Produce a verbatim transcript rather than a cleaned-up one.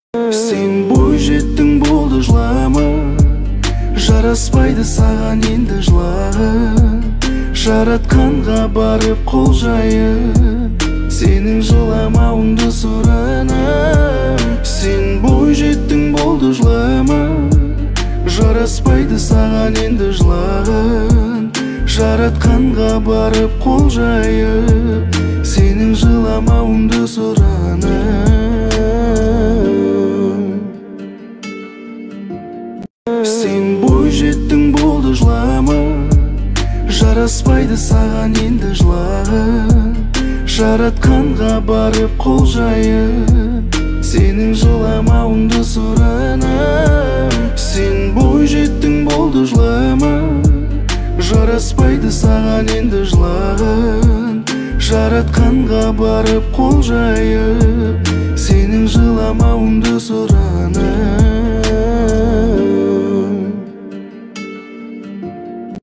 Sen бойжеттің болды жылама, жараспайды саған енді жылағың. Жаратқанға барып қол жайып, сенің жыламауыңды сұранам. Сен бойжеттің болды жылама, жараспайды саған енді жылағың. Жаратқанға барып қол жайып, сенің жыламауыңды сұранам. Сен бойжеттің болды жылама, жараспайды саған енді жылағың. Жаратқанға барып қол жайып, сенің жыламауыңды сұранам. Сен бойжеттің болды жылама, жараспайды саған енді жылағың. Жаратқанға барып қол жайып, сенің жыламауыңды сұранам.